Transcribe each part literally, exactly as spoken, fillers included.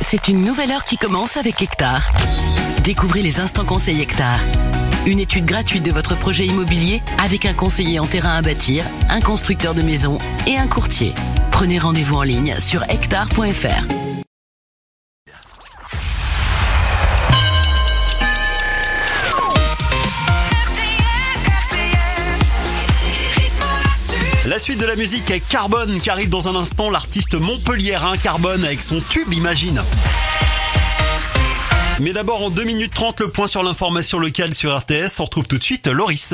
C'est une nouvelle heure qui commence avec Hectare. Découvrez les instants conseils Hectare. Une étude gratuite de votre projet immobilier avec un conseiller en terrain à bâtir, un constructeur de maisons et un courtier. Prenez rendez-vous en ligne sur hectare point f r. La suite de la musique est Carbone qui arrive dans un instant, l'artiste montpelliérain Carbone avec son tube Imagine. Mais d'abord en deux minutes trente, le point sur l'information locale sur R T S. On retrouve tout de suite Loris.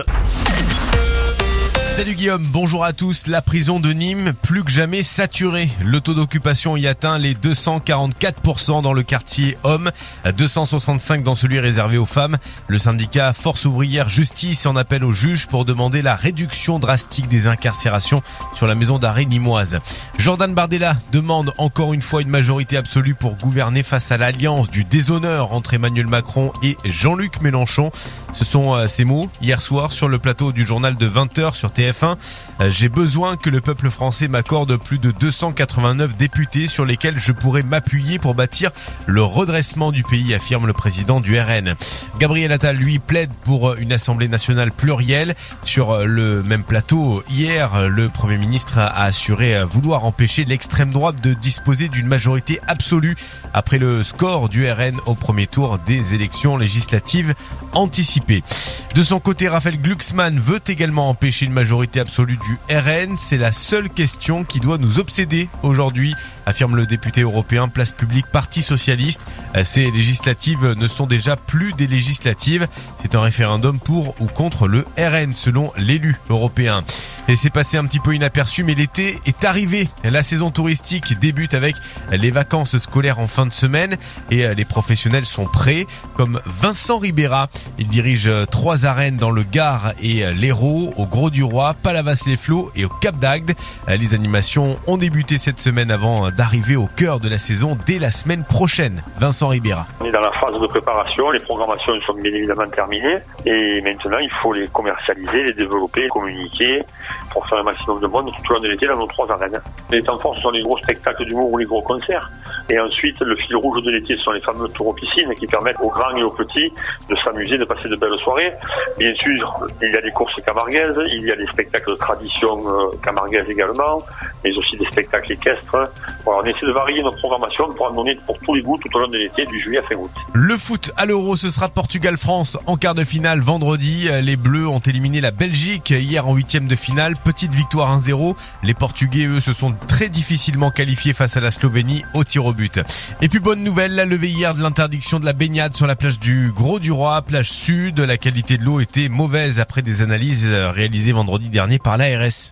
Salut Guillaume, bonjour à tous. La prison de Nîmes, plus que jamais saturée. Le taux d'occupation y atteint les deux cent quarante-quatre pour cent dans le quartier hommes, deux cent soixante-cinq dans celui réservé aux femmes. Le syndicat Force ouvrière Justice en appelle aux juges pour demander la réduction drastique des incarcérations sur la maison d'arrêt nîmoise. Jordan Bardella demande encore une fois une majorité absolue pour gouverner face à l'alliance du déshonneur entre Emmanuel Macron et Jean-Luc Mélenchon. Ce sont ces mots hier soir sur le plateau du journal de vingt heures sur T F un. J'ai besoin que le peuple français m'accorde plus de deux cent quatre-vingt-neuf députés sur lesquels je pourrais m'appuyer pour bâtir le redressement du pays, affirme le président du R N. Gabriel Attal, lui, plaide pour une Assemblée nationale plurielle. Sur le même plateau, hier, le Premier ministre a assuré vouloir empêcher l'extrême droite de disposer d'une majorité absolue après le score du R N au premier tour des élections législatives anticipées. De son côté, Raphaël Glucksmann veut également empêcher une majorité absolue du R N. C'est la seule question qui doit nous obséder aujourd'hui, affirme le député européen Place Publique Parti Socialiste. Ces législatives ne sont déjà plus des législatives. C'est un référendum pour ou contre le R N, selon l'élu européen. Et c'est passé un petit peu inaperçu, mais l'été est arrivé. La saison touristique débute avec les vacances scolaires en fin de semaine et les professionnels sont prêts, comme Vincent Ribera. Il dirige trois arènes dans le Gard et l'Hérault, au Grau-du-Roi, Palavas-les-Flots et au Cap d'Agde. Les animations ont débuté cette semaine avant d'arriver au cœur de la saison dès la semaine prochaine. Vincent Ribera. On est dans la phase de préparation, les programmations sont bien évidemment terminées et maintenant il faut les commercialiser, les développer, les communiquer pour faire un maximum de monde tout au long de l'été dans nos trois arènes. Les temps forts sont les gros spectacles d'humour ou les gros concerts. Et ensuite, le fil rouge de l'été sont les fameux tours aux piscines qui permettent aux grands et aux petits de s'amuser, de passer de belles soirées. Bien sûr, il y a des courses camarguaises, il y a des spectacles de tradition camarguaise également, mais aussi des spectacles équestres. Voilà, on essaie de varier notre programmation pour en donner pour tous les goûts tout au long de l'été, du juillet à fin août. Le foot à l'Euro, ce sera Portugal-France en quart de finale vendredi. Les Bleus ont éliminé la Belgique hier en huitième de finale. Petite victoire un zéro. Les Portugais, eux, se sont très difficilement qualifiés face à la Slovénie au tir au but. Et puis bonne nouvelle, la levée hier de l'interdiction de la baignade sur la plage du Grau-du-Roi, plage sud. La qualité de l'eau était mauvaise après des analyses réalisées vendredi dernier par l'A R S.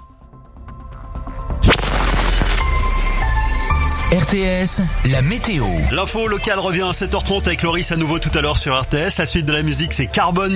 R T S, la météo. L'info locale revient à sept heures trente avec Loris à nouveau tout à l'heure sur R T S. La suite de la musique, c'est Carbone.